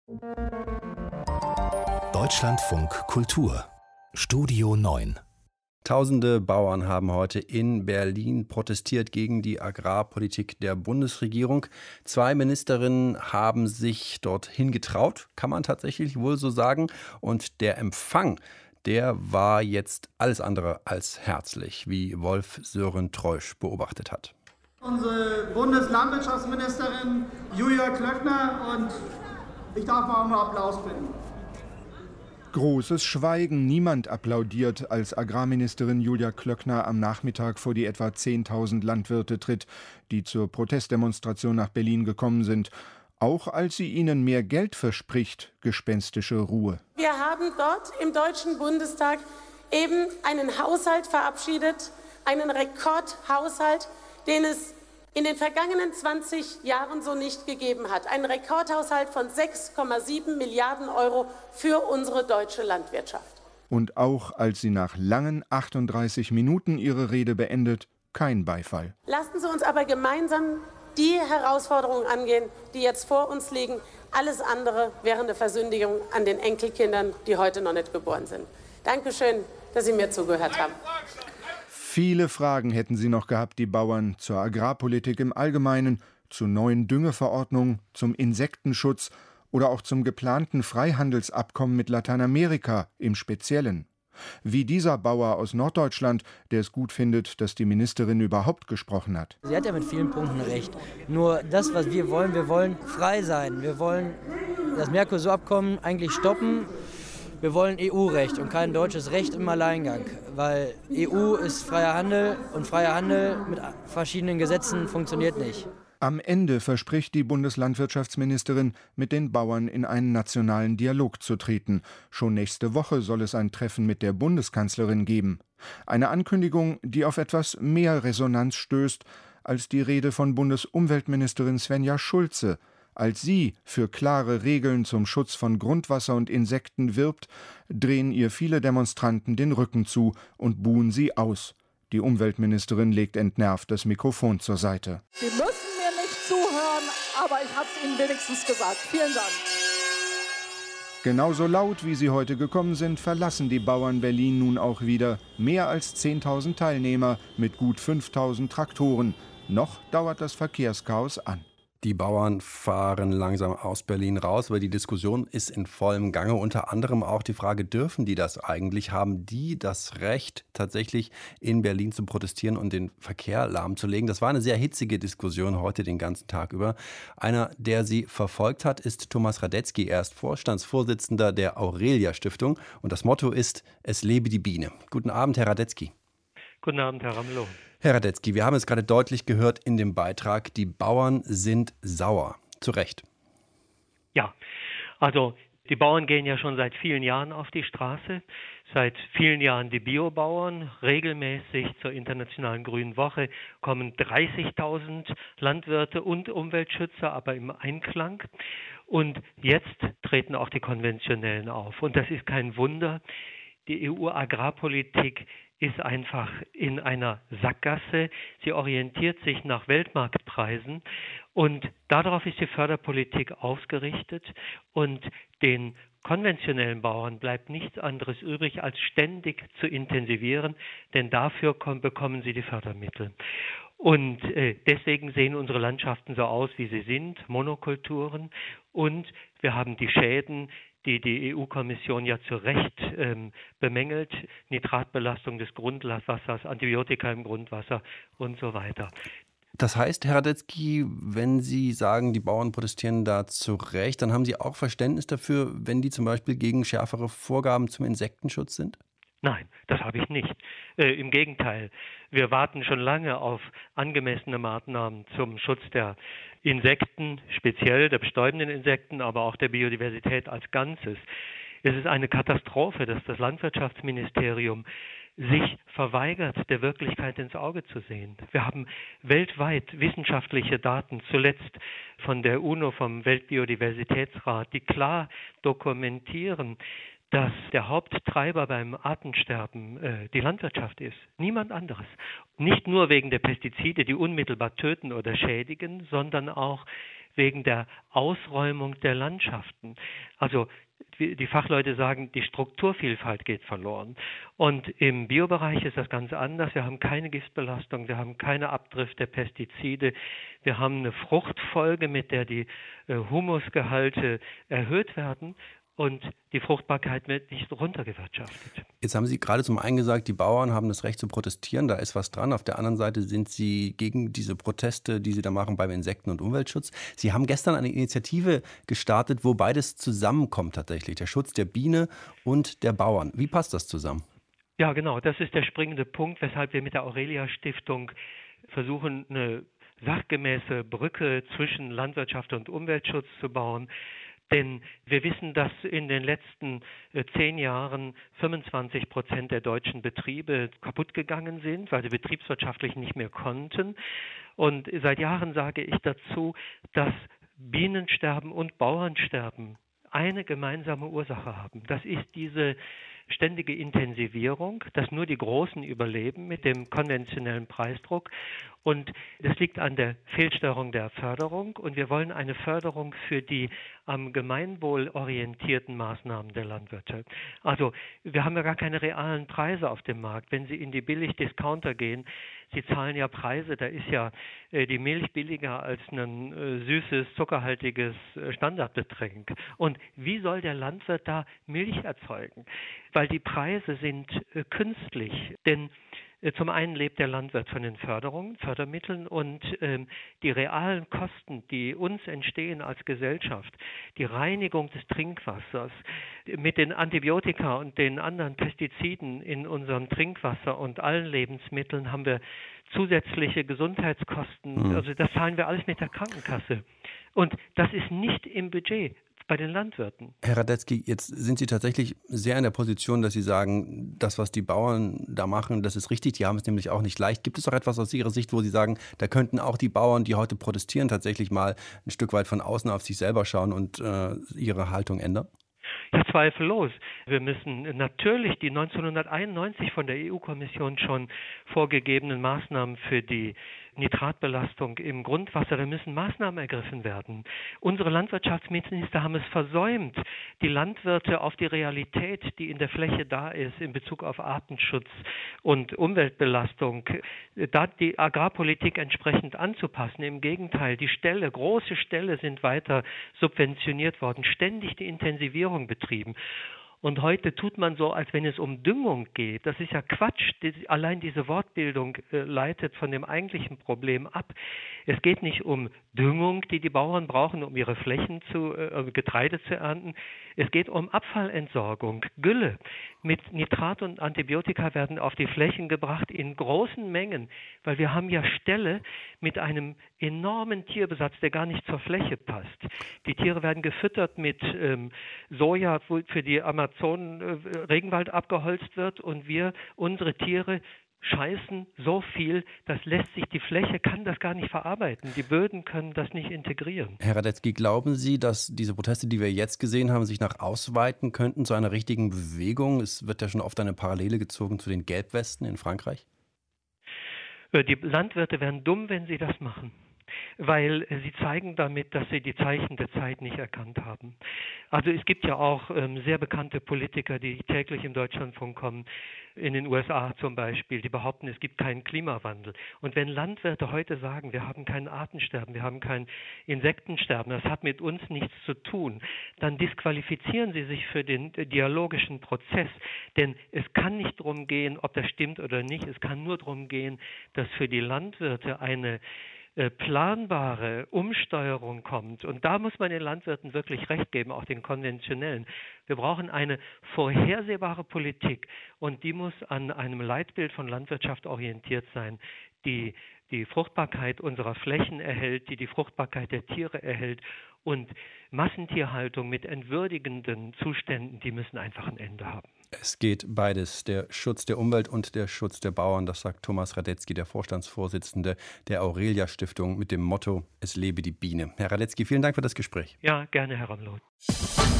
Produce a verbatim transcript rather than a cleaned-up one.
Deutschlandfunk Kultur Studio neun. Tausende Bauern haben heute in Berlin protestiert gegen die Agrarpolitik der Bundesregierung. Zwei Ministerinnen haben sich dorthin getraut, kann man tatsächlich wohl so sagen. Und der Empfang, der war jetzt alles andere als herzlich, wie Wolf-Sören Treusch beobachtet hat. Unsere Bundeslandwirtschaftsministerin Julia Klöckner, und ich darf mal um Applaus bitten. Großes Schweigen, niemand applaudiert, als Agrarministerin Julia Klöckner am Nachmittag vor die etwa zehntausend Landwirte tritt, die zur Protestdemonstration nach Berlin gekommen sind. Auch als sie ihnen mehr Geld verspricht, gespenstische Ruhe. Wir haben dort im Deutschen Bundestag eben einen Haushalt verabschiedet, einen Rekordhaushalt, den es in den vergangenen zwanzig Jahren so nicht gegeben hat. Ein Rekordhaushalt von sechs Komma sieben Milliarden Euro für unsere deutsche Landwirtschaft. Und auch als sie nach langen achtunddreißig Minuten ihre Rede beendet, kein Beifall. Lassen Sie uns aber gemeinsam die Herausforderungen angehen, die jetzt vor uns liegen. Alles andere wäre eine Versündigung an den Enkelkindern, die heute noch nicht geboren sind. Dankeschön, dass Sie mir zugehört haben. Viele Fragen hätten sie noch gehabt, die Bauern, zur Agrarpolitik im Allgemeinen, zur neuen Düngeverordnung, zum Insektenschutz oder auch zum geplanten Freihandelsabkommen mit Lateinamerika im Speziellen. Wie dieser Bauer aus Norddeutschland, der es gut findet, dass die Ministerin überhaupt gesprochen hat. Sie hat ja mit vielen Punkten recht. Nur das, was wir wollen, wir wollen frei sein. Wir wollen das Mercosur-Abkommen eigentlich stoppen. Wir wollen E U-Recht und kein deutsches Recht im Alleingang, weil E U ist freier Handel und freier Handel mit verschiedenen Gesetzen funktioniert nicht. Am Ende verspricht die Bundeslandwirtschaftsministerin, mit den Bauern in einen nationalen Dialog zu treten. Schon nächste Woche soll es ein Treffen mit der Bundeskanzlerin geben. Eine Ankündigung, die auf etwas mehr Resonanz stößt als die Rede von Bundesumweltministerin Svenja Schulze. Als sie für klare Regeln zum Schutz von Grundwasser und Insekten wirbt, drehen ihr viele Demonstranten den Rücken zu und buhen sie aus. Die Umweltministerin legt entnervt das Mikrofon zur Seite. Sie müssen mir nicht zuhören, aber ich habe es Ihnen wenigstens gesagt. Vielen Dank. Genauso laut, wie sie heute gekommen sind, verlassen die Bauern Berlin nun auch wieder. Mehr als zehntausend Teilnehmer mit gut fünftausend Traktoren. Noch dauert das Verkehrschaos an. Die Bauern fahren langsam aus Berlin raus, weil die Diskussion ist in vollem Gange. Unter anderem auch die Frage, dürfen die das eigentlich? Haben die das Recht, tatsächlich in Berlin zu protestieren und den Verkehr lahmzulegen? Das war eine sehr hitzige Diskussion heute den ganzen Tag über. Einer, der sie verfolgt hat, ist Thomas Radetzky. Er ist Vorstandsvorsitzender der Aurelia Stiftung. Und das Motto ist, es lebe die Biene. Guten Abend, Herr Radetzky. Guten Abend, Herr Ramelow. Herr Radetzky, wir haben es gerade deutlich gehört in dem Beitrag, die Bauern sind sauer. Zu Recht. Ja, also die Bauern gehen ja schon seit vielen Jahren auf die Straße. Seit vielen Jahren die Biobauern. Regelmäßig zur Internationalen Grünen Woche kommen dreißigtausend Landwirte und Umweltschützer, aber im Einklang. Und jetzt treten auch die Konventionellen auf. Und das ist kein Wunder. Die E U-Agrarpolitik ist einfach in einer Sackgasse. Sie orientiert sich nach Weltmarktpreisen und darauf ist die Förderpolitik ausgerichtet und den konventionellen Bauern bleibt nichts anderes übrig, als ständig zu intensivieren, denn dafür kommen, bekommen sie die Fördermittel. Und äh, deswegen sehen unsere Landschaften so aus, wie sie sind, Monokulturen, und wir haben die Schäden, die die E U-Kommission ja zu Recht ähm, bemängelt, Nitratbelastung des Grundwassers, Antibiotika im Grundwasser und so weiter. Das heißt, Herr Radetzky, wenn Sie sagen, die Bauern protestieren da zu Recht, dann haben Sie auch Verständnis dafür, wenn die zum Beispiel gegen schärfere Vorgaben zum Insektenschutz sind? Nein, das habe ich nicht. Äh, Im Gegenteil, wir warten schon lange auf angemessene Maßnahmen zum Schutz der Insekten, speziell der bestäubenden Insekten, aber auch der Biodiversität als Ganzes. Es ist eine Katastrophe, dass das Landwirtschaftsministerium sich verweigert, der Wirklichkeit ins Auge zu sehen. Wir haben weltweit wissenschaftliche Daten, zuletzt von der UNO, vom Weltbiodiversitätsrat, die klar dokumentieren, dass der Haupttreiber beim Artensterben äh, die Landwirtschaft ist. Niemand anderes. Nicht nur wegen der Pestizide, die unmittelbar töten oder schädigen, sondern auch wegen der Ausräumung der Landschaften. Also die Fachleute sagen, die Strukturvielfalt geht verloren. Und im Biobereich ist das ganz anders. Wir haben keine Giftbelastung, wir haben keine Abdrift der Pestizide, wir haben eine Fruchtfolge, mit der die äh, Humusgehalte erhöht werden. Und die Fruchtbarkeit wird nicht runtergewirtschaftet. Jetzt haben Sie gerade zum einen gesagt, die Bauern haben das Recht zu protestieren, da ist was dran. Auf der anderen Seite sind Sie gegen diese Proteste, die Sie da machen beim Insekten- und Umweltschutz. Sie haben gestern eine Initiative gestartet, wo beides zusammenkommt tatsächlich, der Schutz der Biene und der Bauern. Wie passt das zusammen? Ja, genau, das ist der springende Punkt, weshalb wir mit der Aurelia-Stiftung versuchen, eine sachgemäße Brücke zwischen Landwirtschaft und Umweltschutz zu bauen. Denn wir wissen, dass in den letzten äh, zehn Jahren fünfundzwanzig Prozent der deutschen Betriebe kaputt gegangen sind, weil sie betriebswirtschaftlich nicht mehr konnten. Und seit Jahren sage ich dazu, dass Bienensterben und Bauernsterben eine gemeinsame Ursache haben. Das ist diese ständige Intensivierung, dass nur die Großen überleben mit dem konventionellen Preisdruck. Und das liegt an der Fehlsteuerung der Förderung. Und wir wollen eine Förderung für die am Gemeinwohl orientierten Maßnahmen der Landwirte. Also wir haben ja gar keine realen Preise auf dem Markt. Wenn Sie in die Billigdiscounter gehen, Sie zahlen ja Preise, da ist ja äh, die Milch billiger als ein äh, süßes, zuckerhaltiges äh, Standardgetränk. Und wie soll der Landwirt da Milch erzeugen? Weil die Preise sind äh, künstlich, denn zum einen lebt der Landwirt von den Förderungen, Fördermitteln und ähm, die realen Kosten, die uns entstehen als Gesellschaft, die Reinigung des Trinkwassers mit den Antibiotika und den anderen Pestiziden in unserem Trinkwasser und allen Lebensmitteln haben wir zusätzliche Gesundheitskosten. Mhm. Also das zahlen wir alles mit der Krankenkasse. Und das ist nicht im Budget bei den Landwirten. Herr Radetzky, jetzt sind Sie tatsächlich sehr in der Position, dass Sie sagen, das, was die Bauern da machen, das ist richtig, die haben es nämlich auch nicht leicht. Gibt es auch etwas aus Ihrer Sicht, wo Sie sagen, da könnten auch die Bauern, die heute protestieren, tatsächlich mal ein Stück weit von außen auf sich selber schauen und äh, ihre Haltung ändern? Ja, zweifellos. Wir müssen natürlich die neunzehnhunderteinundneunzig von der E U-Kommission schon vorgegebenen Maßnahmen für die Nitratbelastung im Grundwasser, da müssen Maßnahmen ergriffen werden. Unsere Landwirtschaftsminister haben es versäumt, die Landwirte auf die Realität, die in der Fläche da ist, in Bezug auf Artenschutz und Umweltbelastung, da die Agrarpolitik entsprechend anzupassen. Im Gegenteil, die Ställe, große Ställe sind weiter subventioniert worden, ständig die Intensivierung betrieben. Und heute tut man so, als wenn es um Düngung geht. Das ist ja Quatsch. Die, allein diese Wortbildung äh, leitet von dem eigentlichen Problem ab. Es geht nicht um Düngung, die die Bauern brauchen, um ihre Flächen zu äh, Getreide zu ernten. Es geht um Abfallentsorgung, Gülle. Mit Nitrat und Antibiotika werden auf die Flächen gebracht in großen Mengen, weil wir haben ja Ställe mit einem enormen Tierbesatz, der gar nicht zur Fläche passt. Die Tiere werden gefüttert mit ähm, Soja, wo für die Amazonen äh, Regenwald abgeholzt wird und wir, unsere Tiere, scheißen so viel, das lässt sich, die Fläche kann das gar nicht verarbeiten. Die Böden können das nicht integrieren. Herr Radetzky, glauben Sie, dass diese Proteste, die wir jetzt gesehen haben, sich nach ausweiten könnten zu einer richtigen Bewegung? Es wird ja schon oft eine Parallele gezogen zu den Gelbwesten in Frankreich. Die Landwirte wären dumm, wenn sie das machen, weil sie zeigen damit, dass sie die Zeichen der Zeit nicht erkannt haben. Also es gibt ja auch ähm, sehr bekannte Politiker, die täglich im Deutschlandfunk kommen, in den U S A zum Beispiel, die behaupten, es gibt keinen Klimawandel. Und wenn Landwirte heute sagen, wir haben kein Artensterben, wir haben kein Insektensterben, das hat mit uns nichts zu tun, dann disqualifizieren sie sich für den dialogischen Prozess. Denn es kann nicht darum gehen, ob das stimmt oder nicht, es kann nur darum gehen, dass für die Landwirte eine planbare Umsteuerung kommt. Und da muss man den Landwirten wirklich recht geben, auch den konventionellen. Wir brauchen eine vorhersehbare Politik und die muss an einem Leitbild von Landwirtschaft orientiert sein, die die Fruchtbarkeit unserer Flächen erhält, die die Fruchtbarkeit der Tiere erhält. Und Massentierhaltung mit entwürdigenden Zuständen, die müssen einfach ein Ende haben. Es geht beides, der Schutz der Umwelt und der Schutz der Bauern. Das sagt Thomas Radetzky, der Vorstandsvorsitzende der Aurelia-Stiftung mit dem Motto, es lebe die Biene. Herr Radetzky, vielen Dank für das Gespräch. Ja, gerne, Herr Ramloth.